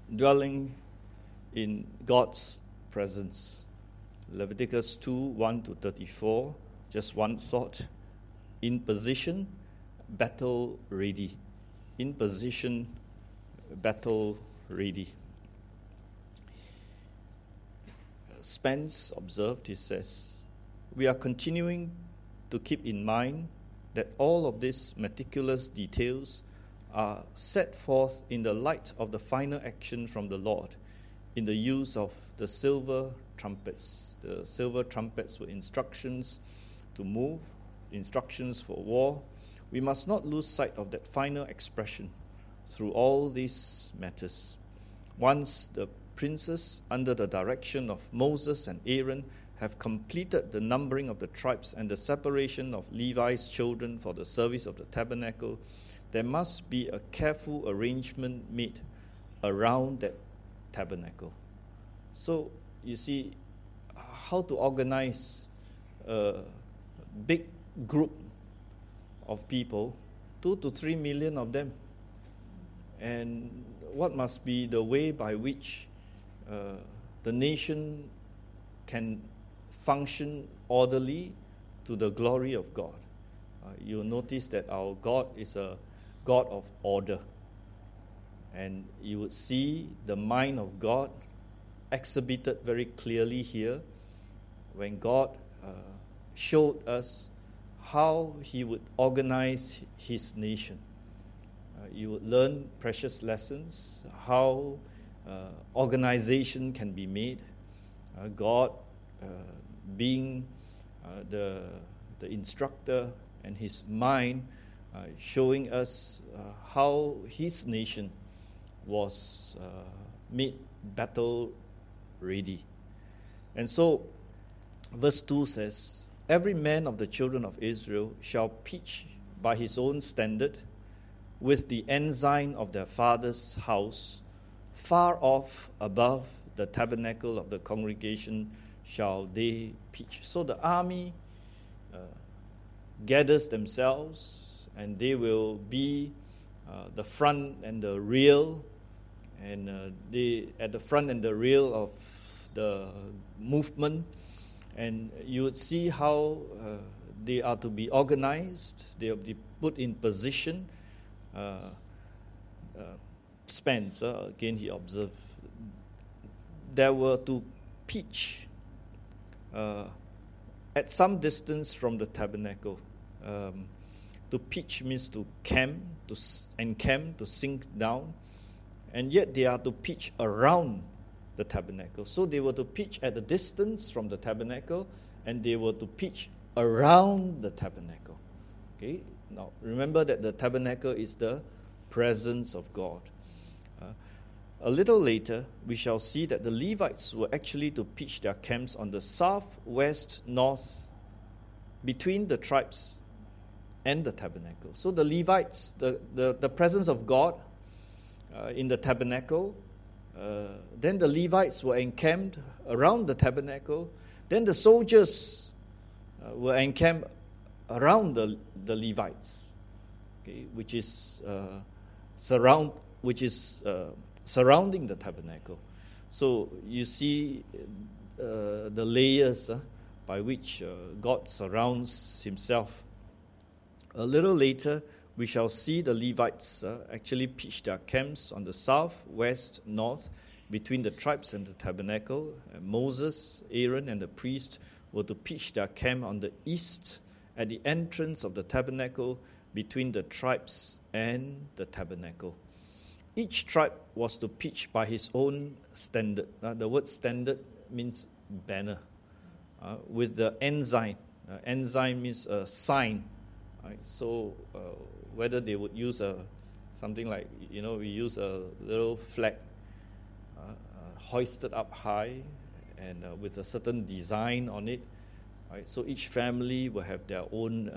dwelling in God's presence. Leviticus 2:1-34, just one thought. In position, battle ready. In position, battle ready. Spence observed, he says, we are continuing to keep in mind that all of these meticulous details are set forth in the light of the final action from the Lord in the use of the silver trumpets. The silver trumpets were instructions to move, instructions for war. We must not lose sight of that final expression through all these matters. Once the princes, under the direction of Moses and Aaron, have completed the numbering of the tribes and the separation of Levi's children for the service of the tabernacle, there must be a careful arrangement made around that tabernacle. So, you see, how to organize a big group of people, 2 to 3 million of them, and what must be the way by which the nation can function orderly to the glory of God. You'll notice that our God is a God of order. And you would see the mind of God exhibited very clearly here when God showed us how He would organize His nation. You would learn precious lessons, how organization can be made. God being the instructor, and His mind showing us how His nation was made battle ready. And so verse 2 says, every man of the children of Israel shall pitch by his own standard with the ensign of their father's house, far off above the tabernacle of the congregation shall they pitch. So the army gathers themselves, and they will be the front and the rear, and they at the front and the rear of the movement. And you would see how they are to be organized, they will be put in position. Spencer, again he observed, they were to pitch at some distance from the tabernacle. To pitch means to camp, to encamp, to sink down, and yet they are to pitch around the tabernacle. So they were to pitch at a distance from the tabernacle, and they were to pitch around the tabernacle. Okay. Now remember that the tabernacle is the presence of God. A little later, we shall see that the Levites were actually to pitch their camps on the south, west, north, between the tribes and the tabernacle. So the Levites, the presence of God in the tabernacle, then the Levites were encamped around the tabernacle, then the soldiers were encamped around the Levites, okay, which is surrounding the tabernacle. So you see the layers by which God surrounds Himself. A little later, we shall see the Levites actually pitch their camps on the south, west, north, between the tribes and the tabernacle. Moses, Aaron, and the priest were to pitch their camp on the east at the entrance of the tabernacle between the tribes and the tabernacle. Each tribe was to pitch by his own standard. The word standard means banner. With the ensign. Ensign means a sign. Right? So whether they would use something like, we use a little flag hoisted up high and with a certain design on it. Right? So each family will have their own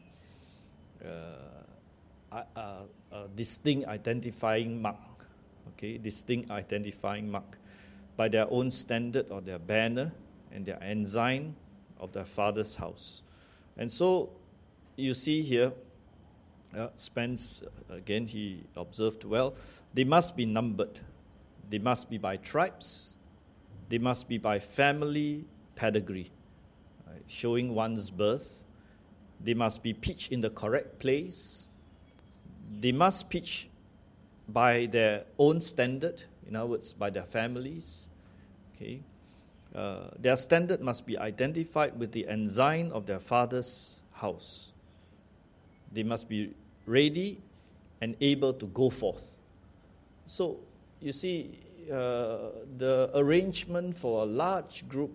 distinct identifying mark. Okay, distinct identifying mark by their own standard or their banner and their ensign of their father's house. And so you see here, Spence, again, he observed well, they must be numbered. They must be by tribes. They must be by family pedigree, right, showing one's birth. They must be pitched in the correct place. They must pitch by their own standard, in other words, by their families. Okay, their standard must be identified with the ensign of their father's house. They must be ready and able to go forth. So, you see, the arrangement for a large group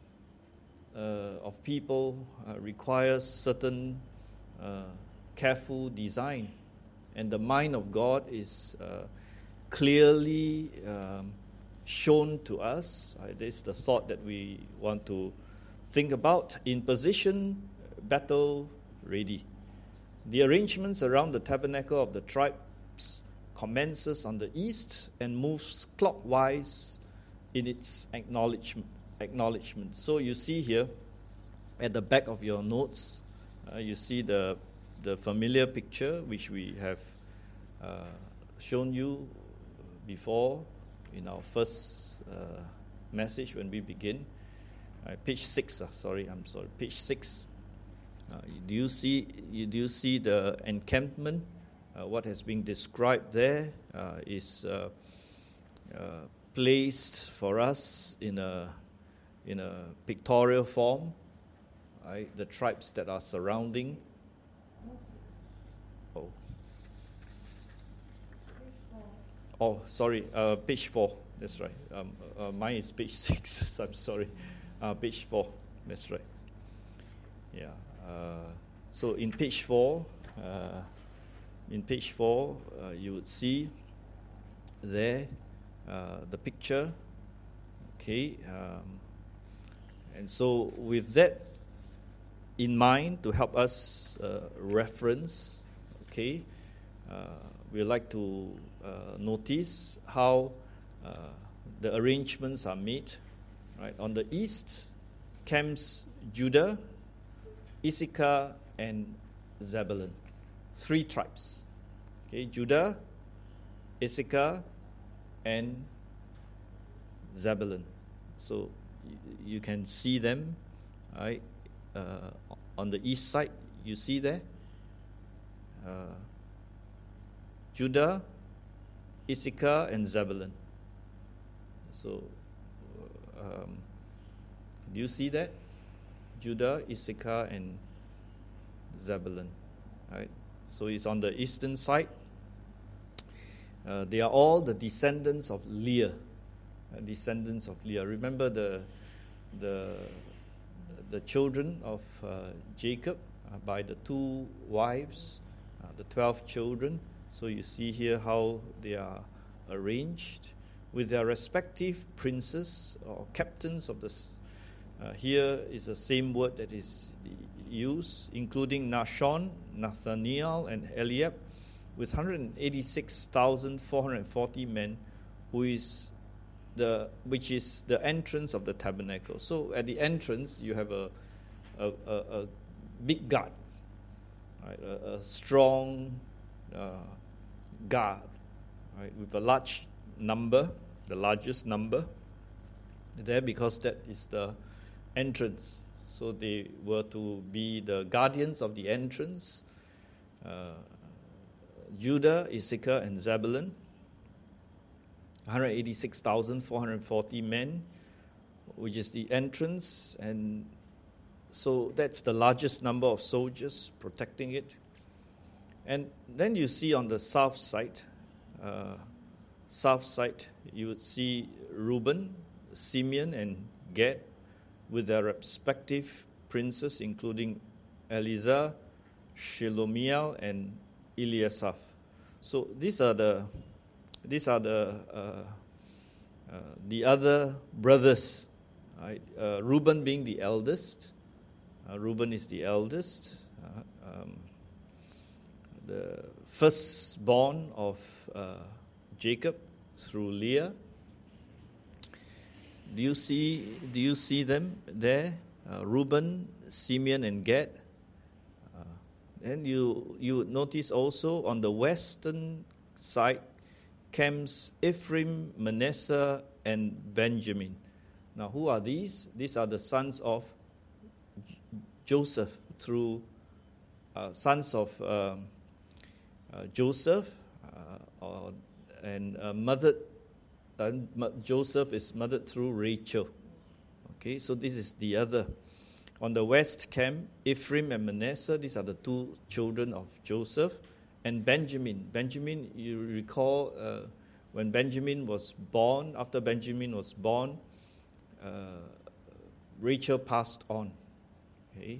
of people requires certain careful design. And the mind of God is clearly shown to us. This is the thought that we want to think about. In position, battle ready. The arrangements around the tabernacle of the tribes commences on the east and moves clockwise in its acknowledgement. So you see here at the back of your notes, you see the familiar picture which we have shown you before in our first message when we begin. Page 6, page 6. Do you see the encampment? What has been described there is placed for us in a pictorial form. Right? The tribes that are surrounding. Page 4. That's right. Mine is page 6. I'm sorry. Page 4. That's right. Yeah. So in page 4, you would see there the picture. Okay. And so with that in mind, to help us reference, okay, we like to notice how the arrangements are made. Right, on the east camps Judah, Issachar, and Zebulun. 3 tribes. Okay, Judah, Issachar, and Zebulun. So you can see them, right? On the east side, you see there. Judah, Issachar, and Zebulun. So, do you see that? Judah, Issachar, and Zebulun. Right? So it's on the eastern side. They are all the descendants of Leah. Remember the children of Jacob by the 2 wives, the 12 children. So you see here how they are arranged with their respective princes or captains of the. Here is the same word that is used, including Nahshon, Nathaniel, and Eliab, with 186,440 men, which is the entrance of the tabernacle. So at the entrance, you have a big guard, right? A strong guard, right? With a large number, the largest number there, because that is the entrance. So they were to be the guardians of the entrance. Judah, Issachar, and Zebulun, 186,440 men, which is the entrance, and so that's the largest number of soldiers protecting it. And then you see on the south side, you would see Reuben, Simeon, and Gad, with their respective princes, including Eleazar, Shelomiel, and Eliasaph. So these are the other brothers. Right? Reuben being the eldest. Reuben is the eldest, the firstborn of Jacob through Leah. Do you see them there? Reuben, Simeon, and Gad. And you would notice also on the western side camps Ephraim, Manasseh, and Benjamin. Now, who are these? These are the sons of Joseph, through sons of Joseph, Joseph is mothered through Rachel. Okay, so this is the other. On the west camp, Ephraim and Manasseh, these are the two children of Joseph. And Benjamin. Benjamin, you recall when Benjamin was born, after Benjamin was born, Rachel passed on. Okay,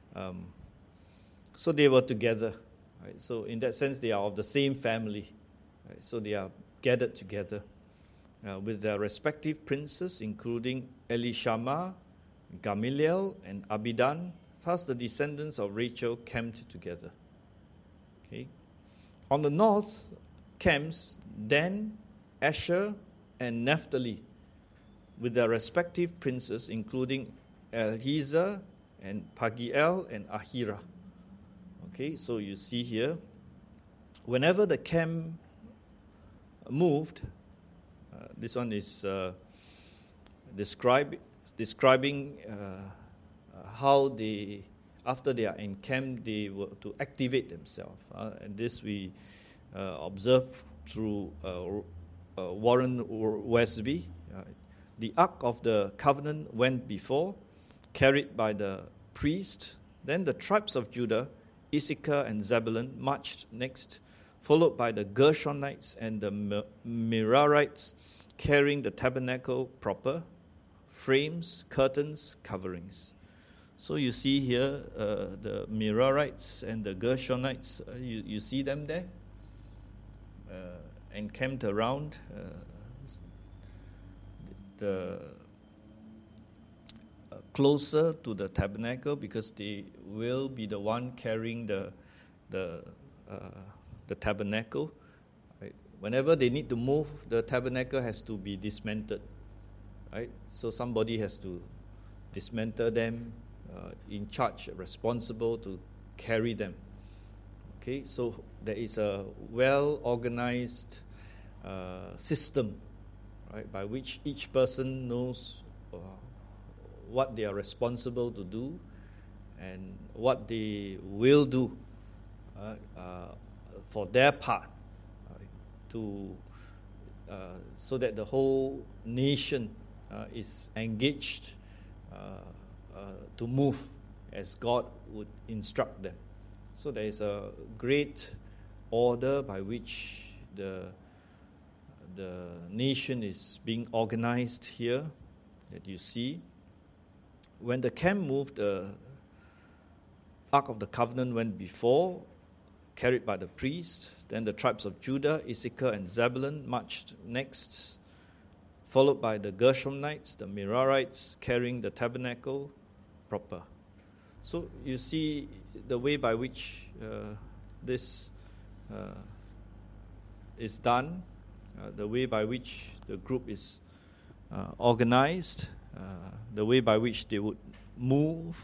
so they were together. Right? So in that sense, they are of the same family. Right? So they are gathered together with their respective princes, including Elishama, Gamaliel, and Abidan. Thus the descendants of Rachel camped together. Okay. On the north camps Dan, Asher, and Naphtali, with their respective princes, including Eliezer and Pagiel and Ahira. Okay, so you see here, whenever the camp moved, this one is describing how they, after they are encamped, they were to activate themselves. And this we observe through Warren Westby. The Ark of the Covenant went before, carried by the priest. Then the tribes of Judah, Issachar and Zebulun, marched next, followed by the Gershonites and the Merarites, carrying the tabernacle proper, frames, curtains, coverings. So you see here the Merarites and the Gershonites, you see them there, encamped around the closer to the tabernacle, because they will be the one carrying the tabernacle. Right? Whenever they need to move, the tabernacle has to be dismantled. Right? So somebody has to dismantle them, in charge, responsible to carry them. Okay, so there is a well-organized system, right, by which each person knows what they are responsible to do and what they will do for their part, so that the whole nation is engaged to move as God would instruct them. So there is a great order by which the nation is being organized here that you see. When the camp moved, the Ark of the Covenant went before, carried by the priest. Then the tribes of Judah, Issachar, and Zebulun marched next, followed by the Gershonites, the Merarites, carrying the tabernacle proper. So you see the way by which this is done, the way by which the group is organized, the way by which they would move.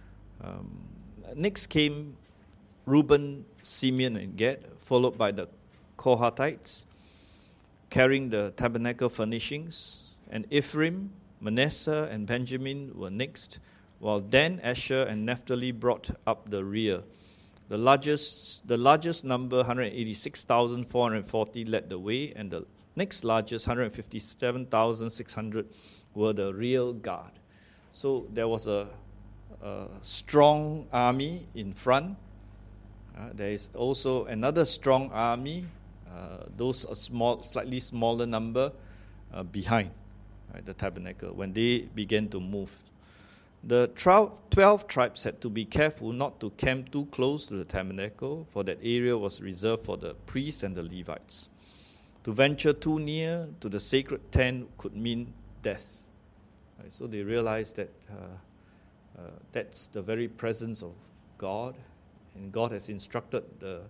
Next came Reuben, Simeon, and Gad, followed by the Kohathites, carrying the tabernacle furnishings, and Ephraim, Manasseh, and Benjamin were next, while Dan, Asher, and Naphtali brought up the rear. The largest number, 186,440, led the way, and the next largest, 157,600, were the rear guard. So there was a strong army in front. There is also another strong army, those a slightly smaller number behind the tabernacle when they began to move. The 12 tribes had to be careful not to camp too close to the tabernacle, for that area was reserved for the priests and the Levites. To venture too near to the sacred tent could mean death. Right? So they realized that that's the very presence of God, and God has instructed the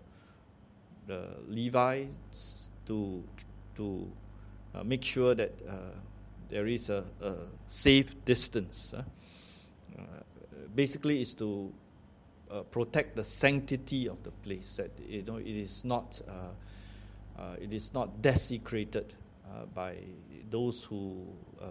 Levites to make sure that there is a safe distance. Basically, is to protect the sanctity of the place. That it is not it is not desecrated by those who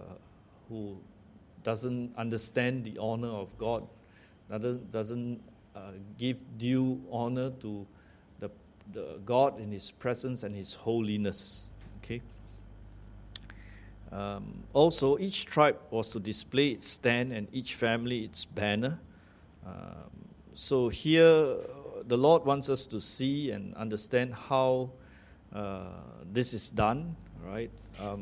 doesn't understand the honor of God, doesn't give due honor to the God in His presence and His holiness. Okay. Also, each tribe was to display its stand and each family its banner. So here, the Lord wants us to see and understand how this is done, right?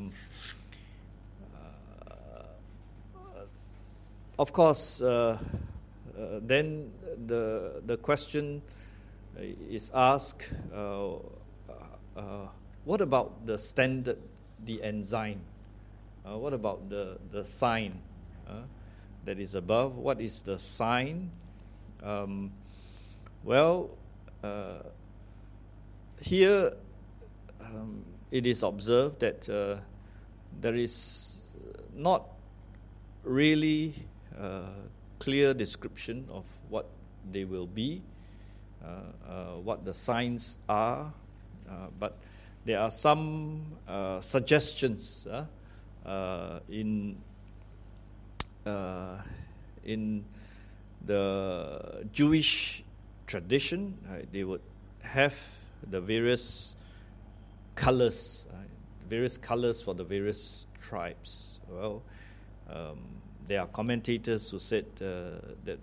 Of course, then the question is asked, what about the standard, the ensign? What about the sign that is above? What is the sign? Here it is observed that there is not really clear description of what they will be, what the signs are, but there are some suggestions in the Jewish tradition. They would have the various colors for the various tribes. Well, there are commentators who said that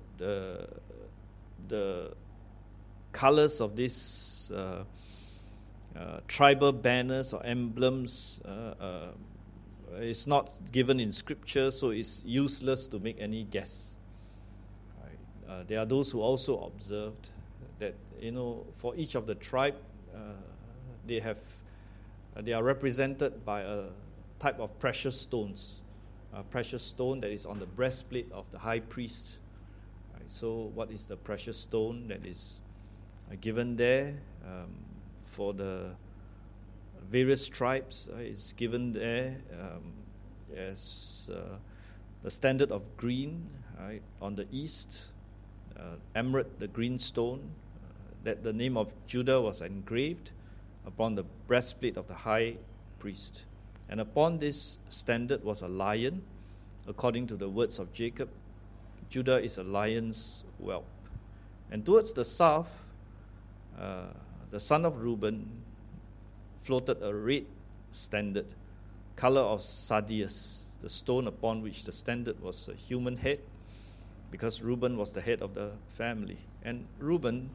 the colors of these tribal banners or emblems is not given in Scripture, so it's useless to make any guess. Right? There are those who also observed that, for each of the tribe, they are represented by a type of precious stones, a precious stone that is on the breastplate of the high priest. Right? So, what is the precious stone that is given there for the various tribes? Is given there as the standard of green, right, on the east, emerald, the green stone, that the name of Judah was engraved upon the breastplate of the high priest. And upon this standard was a lion, according to the words of Jacob. Judah is a lion's whelp. And towards the south, the son of Reuben floated a red standard, color of sardius, the stone upon which the standard was a human head, because Reuben was the head of the family. And Reuben,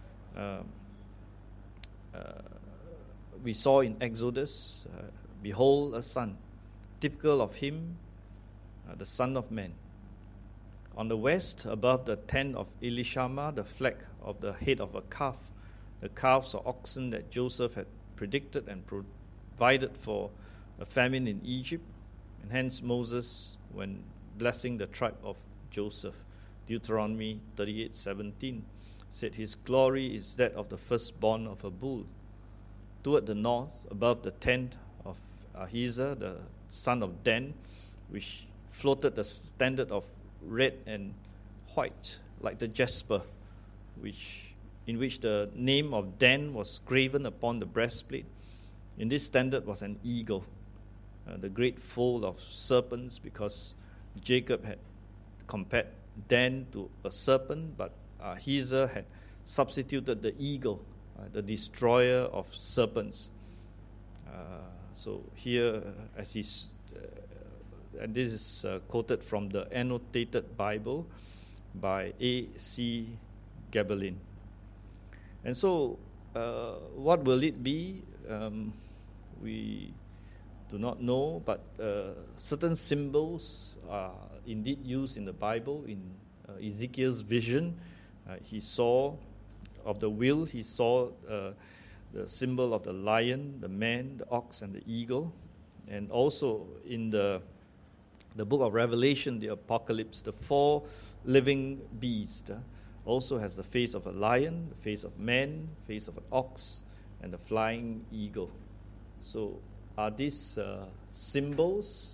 we saw in Exodus, behold a son, typical of him, the Son of Man. On the west, above the tent of Elishama, the flag of the head of a calf, the calves or oxen that Joseph had predicted and provided for a famine in Egypt. And hence Moses, when blessing the tribe of Joseph, Deuteronomy 38:17, said, his glory is that of the firstborn of a bull. Toward the north, above the tent of Ahiezer, the son of Dan, which floated the standard of red and white, like the jasper, in which the name of Dan was graven upon the breastplate. In this standard was an eagle, the great foal of serpents, because Jacob had compared Dan to a serpent, but Ahiezer had substituted the eagle, the destroyer of serpents. So here, as he's, and this is quoted from the Annotated Bible by A.C. Gabelin. And so, what will it be? We do not know, but certain symbols are indeed used in the Bible. In Ezekiel's vision, he saw of the wheel, he saw the symbol of the lion, the man, the ox, and the eagle. And also in the book of Revelation, the Apocalypse, the four living beasts also has the face of a lion, the face of man, face of an ox, and the flying eagle. So are these symbols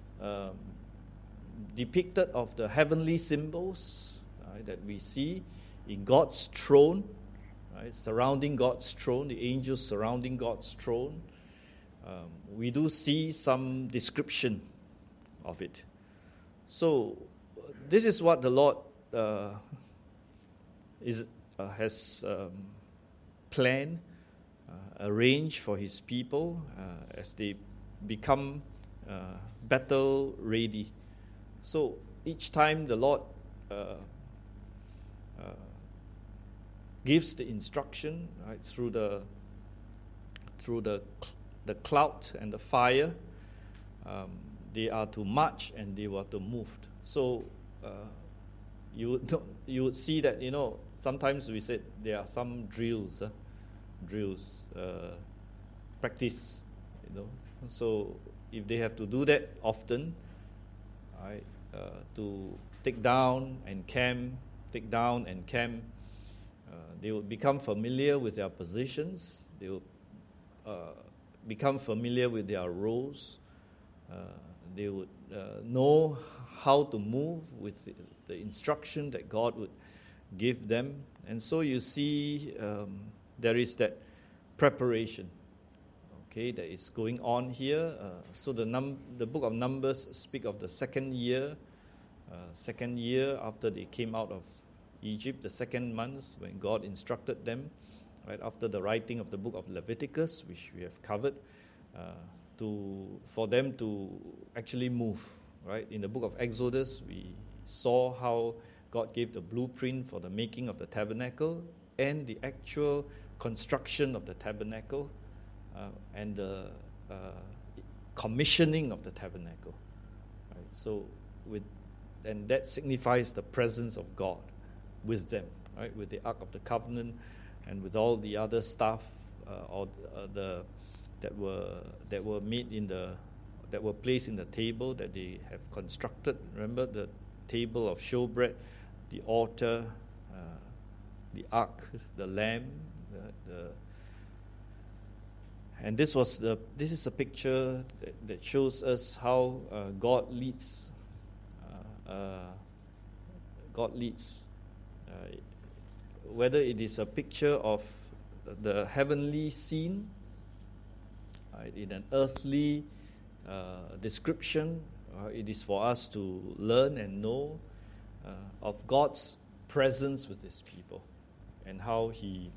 depicted of the heavenly symbols that we see in God's throne, right, surrounding God's throne, the angels surrounding God's throne. We do see some description of it. So this is what the Lord has planned, arranged for His people as they become battle ready. So each time the Lord gives the instruction, right, through the cloud and the fire, they are to march and they were to move. So you would see that, sometimes we said there are some drills, practice, So if they have to do that often, right, to take down and camp, they would become familiar with their positions. They would become familiar with their roles. They would know how to move with the instruction that God would give them. And so you see there is that preparation, that is going on here. So the book of Numbers speak of the second year after they came out of Egypt, the second month when God instructed them, right after the writing of the book of Leviticus, which we have covered, for them to actually move. Right, in the book of Exodus, we saw how God gave the blueprint for the making of the tabernacle and the actual construction of the tabernacle and the commissioning of the tabernacle. Right, so and that signifies the presence of God with them, right, with the Ark of the Covenant and with all the other stuff that were made that were placed in the table that they have constructed. Remember the table of showbread, the altar, the ark, the lamb, and this is a picture that shows us how God leads. Whether it is a picture of the heavenly scene, in an earthly description, it is for us to learn and know of God's presence with His people and how He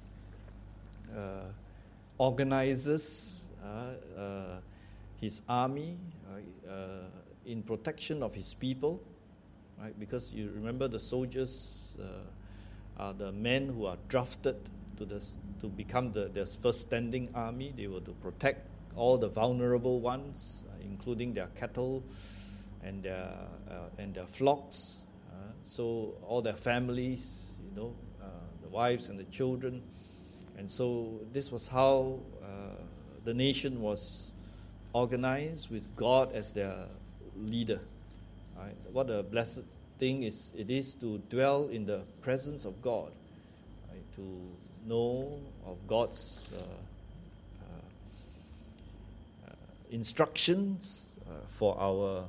organizes His army in protection of His people, right? Because you remember the soldiers are the men who are drafted to become their first standing army. They were to protect all the vulnerable ones, including their cattle and their flocks. So all their families, the wives and the children. And so this was how the nation was organized, with God as their leader. Right? What a blessed thing it is to dwell in the presence of God, right? To know of God's instructions for our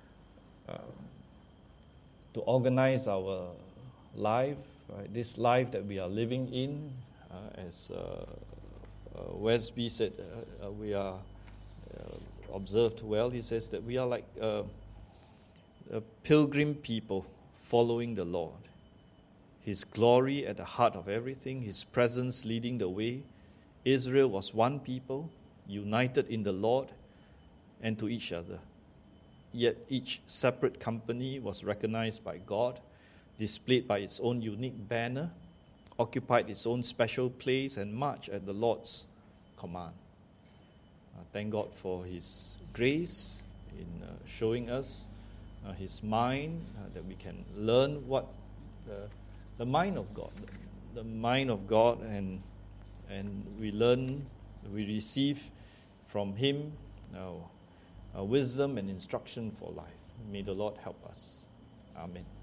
to organize our life, right? This life that we are living in, as Wesby said, we are observed well. He says that we are like a pilgrim people following the Lord. His glory at the heart of everything, His presence leading the way. Israel was one people, united in the Lord and to each other. Yet each separate company was recognized by God, displayed by its own unique banner, occupied its own special place, and marched at the Lord's command. Thank God for His grace in showing us His mind, that we can learn what the mind of God, and we receive from Him wisdom and instruction for life. May the Lord help us. Amen.